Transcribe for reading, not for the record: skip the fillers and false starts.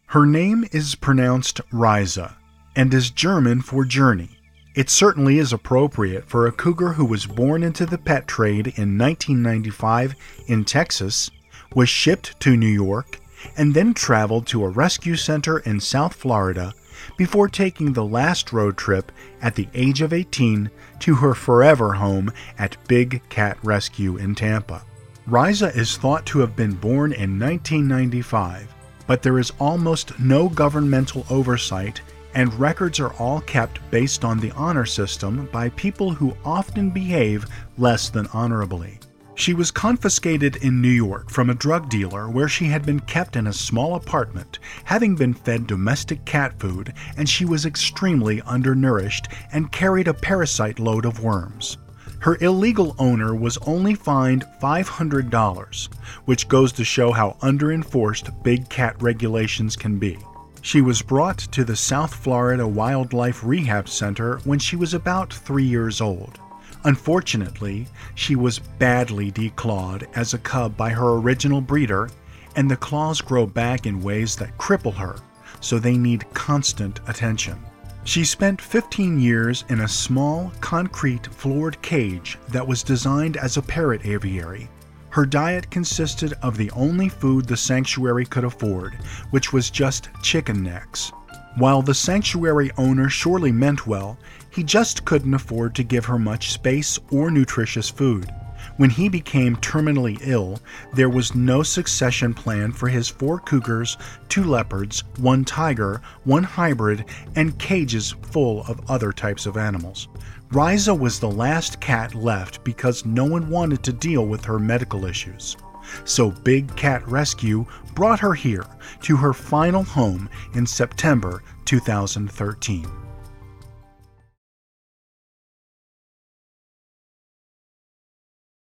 Her name is pronounced Riza and is German for journey. It certainly is appropriate for a cougar who was born into the pet trade in 1995 in Texas, was shipped to New York, and then traveled to a rescue center in South Florida before taking the last road trip at the age of 18 to her forever home at Big Cat Rescue in Tampa. Riza is thought to have been born in 1995, but there is almost no governmental oversight, and records are all kept based on the honor system by people who often behave less than honorably. She was confiscated in New York from a drug dealer where she had been kept in a small apartment, having been fed domestic cat food, and she was extremely undernourished and carried a parasite load of worms. Her illegal owner was only fined $500, which goes to show how underenforced big cat regulations can be. She was brought to the South Florida Wildlife Rehab Center when she was about 3 years old. Unfortunately, she was badly declawed as a cub by her original breeder, and the claws grow back in ways that cripple her, so they need constant attention. She spent 15 years in a small, concrete, floored cage that was designed as a parrot aviary. Her diet consisted of the only food the sanctuary could afford, which was just chicken necks. While the sanctuary owner surely meant well, he just couldn't afford to give her much space or nutritious food. When he became terminally ill, there was no succession plan for his 4 cougars, 2 leopards, 1 tiger, 1 hybrid, and cages full of other types of animals. Riza was the last cat left because no one wanted to deal with her medical issues. So Big Cat Rescue brought her here to her final home in September 2013.